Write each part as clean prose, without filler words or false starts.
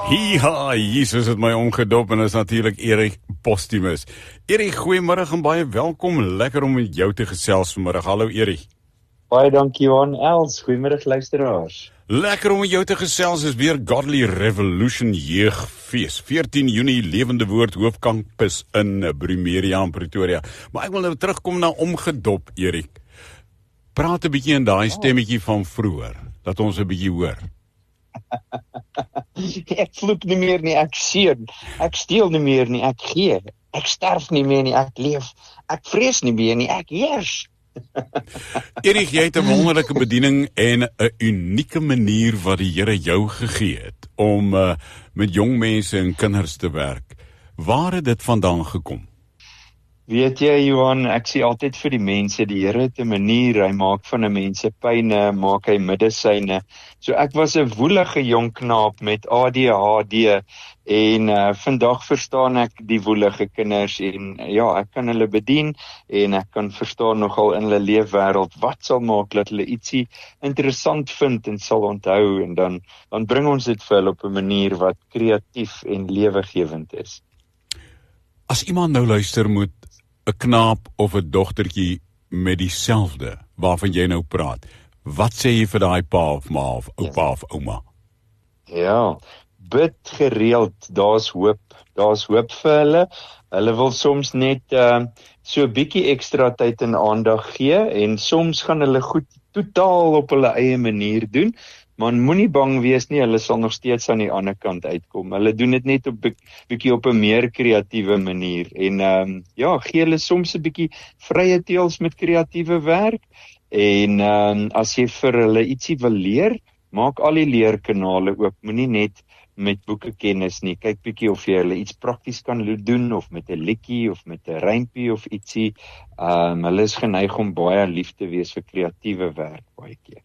Ja, Jesus het my omgedop en is natuurlijk Erik Postumus. Erik, goeiemiddag en baie welkom. Lekker om met jou te gesels vanmiddag. Hallo Erik. Baie dankie Johan Els. Goeiemiddag luisteraars. Lekker om met jou te gesels is weer Godly Revolution Jeugfees. 14 Junie, Lewende Woord, Hoofkampus in Brumeria in Pretoria. Maar ek wil nou terugkom na omgedop, Erik. Praat 'n bietjie in daai stemmetjie van vroeër, dat ons 'n bietjie hoor. Ek vloek nie meer nie, ek seën. Ek steel nie meer nie, ek gee. Ek sterf nie meer nie, ek leef. Ek vrees nie meer nie, ek heers. Erik, jy het 'n wonderlike bediening en 'n unieke manier wat die Here jou gegee het om met jong mense en kinders te werk. Waar het dit vandaan gekom? Weet jy Johan, ek sê altyd vir die mense, die Here het 'n manier, hy maak van 'n mense pyne, maak hy medisyne. So ek was 'n woelige jong knaap met ADHD en vandag verstaan ek die woelige kinders en ja, ek kan hulle bedien en ek kan verstaan nogal in hulle leefwêreld wat sal maak dat hulle ietsie interessant vind en sal onthou en dan bring ons dit vir hulle op 'n manier wat kreatief en lewegewend is. As iemand nou luister moet 'n knaap of 'n dogtertjie met dieselfde waarvan jy nou praat, wat sê jy vir daai pa of ma of oupa of ouma? Ja, bid gereeld, daar's hoop vir hulle. Hulle wil soms net so 'n bietjie ekstra tyd en aandag gee en soms gaan hulle goed totaal op hulle eie manier doen. Man moenie bang wees nie, hulle sal nog steeds aan die ander kant uitkom. Hulle doen dit net op bietjie op 'n meer kreatiewe manier en gee hulle soms 'n bietjie vrye teels met kreatiewe werk en as jy vir hulle ietsie wil leer, maak al die leerkanale oop. Moenie net met boeke kennis nie. Kyk bietjie of jy hulle iets prakties kan doen of met 'n liedjie of met 'n rympie of ietsie. Hulle is geneig om baie lief te wees vir kreatiewe werk baie keer.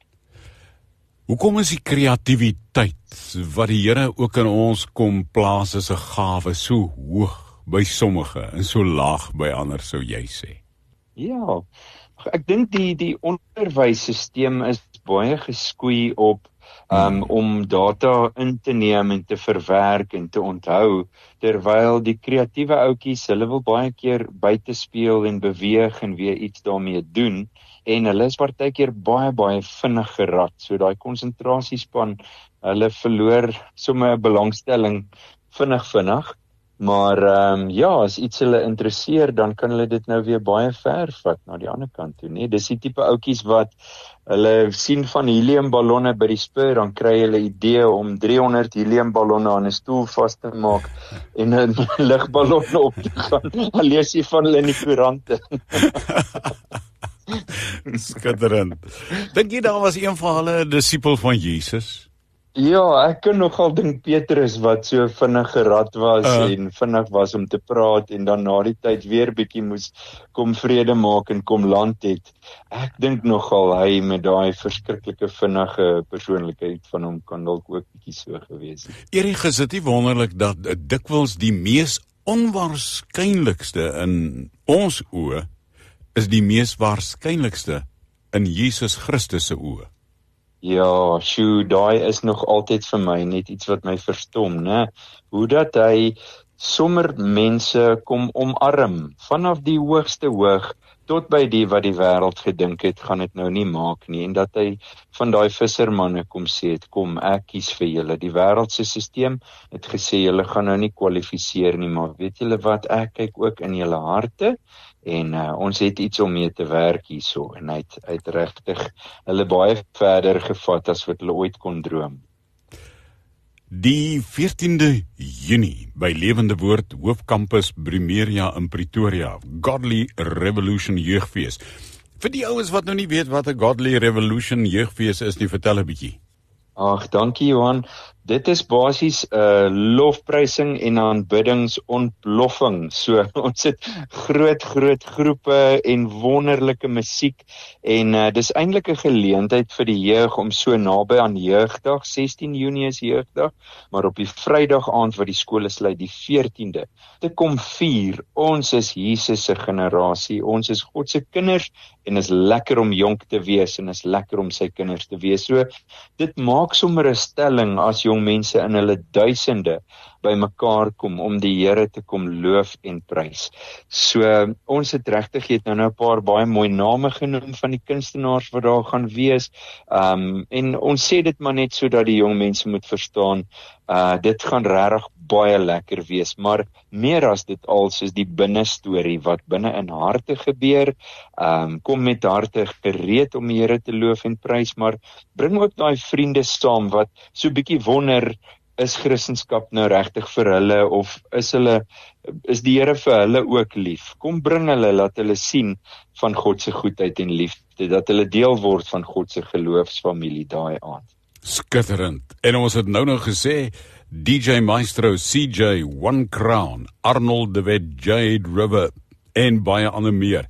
Hoekom is die kreatiwiteit wat die Here ook in ons kom plaas as 'n gawe so hoog by sommige en so laag by ander, sou jy sê? Ja, ek dink die onderwysstelsel is baie geskoei op om data in te neem en te verwerk en te onthou, terwyl die kreatiewe ouetjies, hulle wil baie keer buite speel en beweeg en weer iets daarmee doen. En hulle is partykeer baie vinnig gerad. So daai konsentrasiespan, hulle verloor sommer 'n belangstelling vinnig. Maar as iets hulle interesseer, dan kan hulle dit nou weer baie ver vat na die ander kant toe, nee. Dis die tipe ouetjies wat hulle sien van heliumballonne by die Spur, dan kry hulle idee om 300 heliumballonne aan 'n stoel vas te maak en 'n lugballon op te gaan. Dan lees jy van hulle in die koerante. Skitterend. Dink jy daar was een van hulle 'n disipel van Jesus? Ja, ek kan nogal dink Petrus wat so vinnig gerad was en vinnig was om te praat en dan na die tyd weer bietjie moes kom vrede maak en kom land het. Ek dink nogal hy met daai verskriklike vinnige persoonlikheid van hom kan dalk ook bietjie so gewees het. Erik, is dit nie wonderlik dat dikwels die mees onwaarskynlikste in ons oë is die mees waarskynlikste in Jesus Christus se oë? Ja, daai is nog altyd vir my net iets wat my verstom, né? Hoe dat hy sommer mense kom omarm, vanaf die hoogste hoog, tot by die wat die wêreld gedink het, gaan dit nou nie maak nie, en dat hy van daai vissermanne kom sê het, kom, ek kies vir julle. Die wêreldse stelsel het gesê, julle gaan nou nie kwalifiseer nie, maar weet julle wat, ek kyk ook in julle harte, en ons het iets om mee te werk hierso, en hy het regtig hulle baie verder gevat as wat hulle ooit kon droom. Die 14de Junie by Lewende Woord, Hoofkampus Brumeria in Pretoria, Godly Revolution Jeugfees. Vir die ouens wat nou nie weet wat 'n Godly Revolution Jeugfees is nie, vertel 'n bietjie. Ag, dankie Johan. Dit is basies lofprysing en aanbiddingsontploffing. So ons het groot groepe en wonderlike musiek en dis eintlik 'n geleentheid vir die jeug om so naby aan jeugdag, 16 Junie is jeugdag, maar op die Vrydag aand wat die skole sluit, die 14de, te kom vier. Ons is Jesus se generasie, ons is God se kinders en is lekker om jonk te wees en is lekker om sy kinders te wees. So dit maak sommer 'n stelling as jong mense in hulle duisende bymekaar kom om die Here te kom loof en prys. So ons het regtig het nou 'n paar baie mooi name genoem van die kunstenaars wat daar gaan wees. En ons sê dit maar net sodat die jong mense moet verstaan, dit gaan regtig baie lekker wees, maar meer as dit als is die binnestorie wat binne in harte gebeur. Kom met harte gereed om die Here te loof en prys, maar bring ook daai vriende saam wat so 'n bietjie wonder, is Christendom nou regtig vir hulle, of is die Here vir hulle ook lief? Kom bring hulle, laat hulle sien van God se goedheid en liefde, dat hulle deel word van God se geloofsfamilie daai aand. Skitterend. En ons het nou nog gesê, DJ Maestro, CJ, One Crown, Arnold de Wet, Jade River en baie ander meer.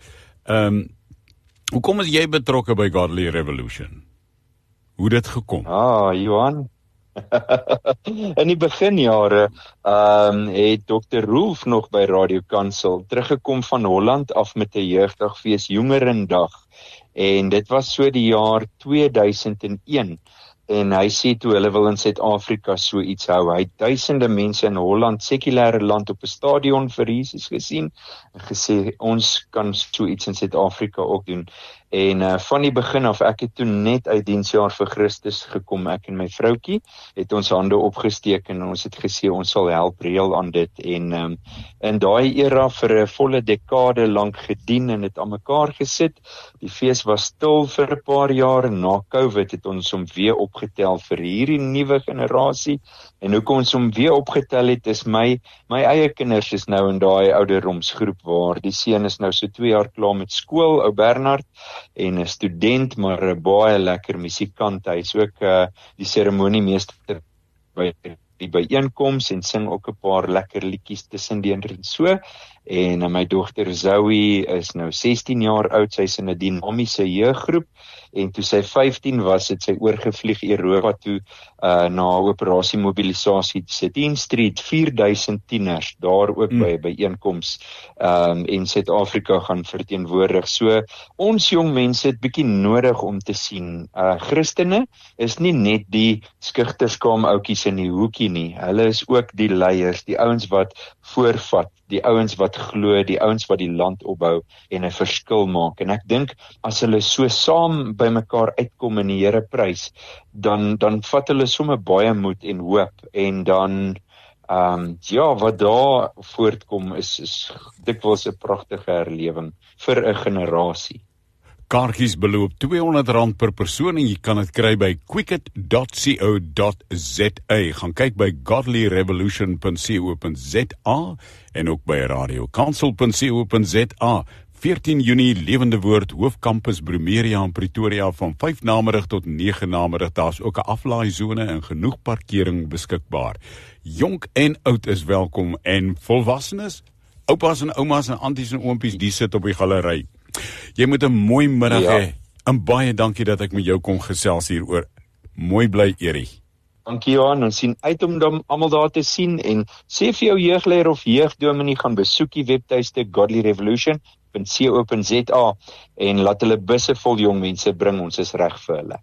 Hoekom is jy betrokke by Godly Revolution? Hoe dit gekom? Johan, in die beginjare het Dr. Rolf nog by Radio Kansel teruggekom van Holland af met 'n jeugdagfees, Jongerendag, en dit was so die jaar 2001. En hy sê toe hulle wil in Suid-Afrika so iets hou. Hy het duisende mense in Holland, sekulêre land, op 'n stadion vir Jesus gesien en gesê ons kan so iets in Suid-Afrika ook doen. En van die begin af, ek het toe net uit diensjaar vir Christus gekom, ek en my vroutjie, het ons hande opgesteek en ons het gesê ons sal help reël aan dit. En in daai era vir 'n volle dekade lank gedien en het aan mekaar gesit. Die fees was stil vir 'n paar jaar, en na COVID het ons hom weer opgetel vir hierdie nuwe generasie. En hoekom ons hom weer opgetel het, is my eie kinders is nou in daai ouderdomsgroep waar die seun is nou so 2 jaar klaar met skool, ou Bernard, en 'n student, maar 'n baie lekker musikant. Hy is ook die seremoniemeester by die byeenkoms en sing ook 'n paar lekker liedjies tussendeur en so. En my dogter Zoe is nou 16 jaar oud, sy is in 'n dinamiese jeuggroep, en toe sy 15 was, het sy oorgevlieg Europa toe na operasie mobilisasie se 10 Street, 4000 tieners daar ook by 'n byeenkoms en Suid-Afrika gaan verteenwoordig. So ons jong mense het bietjie nodig om te sien, Christene is nie net die skugterskaam ouetjies in die hoekie nie, hulle is ook die leiers, die ouens wat voorvat, die ouens wat glo, die ouens wat die land opbou en 'n verskil maak. En ek dink as hulle so saam by mekaar uitkom in die Here prys, dan vat hulle sommer baie moed en hoop, en dan wat daar voortkom is dikwels 'n pragtige herlewing vir 'n generasie. Kaartjies beloop R200 per persoon en jy kan dit kry by quicket.co.za. Gaan kyk by godlyrevolution.co.za en ook by radiokansel.co.za. 14 Junie, Lewende Woord, Hoofkampus Brumeria in Pretoria van 5 namiddag tot 9 namiddag. Daar's ook 'n aflaaisone en genoeg parkering beskikbaar. Jonk en oud is welkom, en volwassenes, oupas en oumas en anties en oompies, die sit op die galery. Jy moet 'n mooi middag hê, en baie dankie dat ek met jou kon gesels hieroor. Mooi bly, Erie. Dankie Johan, ons sien uit om almal daar te sien, en sê vir jou jeugleier of jeugdominee gaan besoek die webtuiste godlyrevolution.co.za en laat hulle busse vol jong mense bring, ons is reg vir hulle.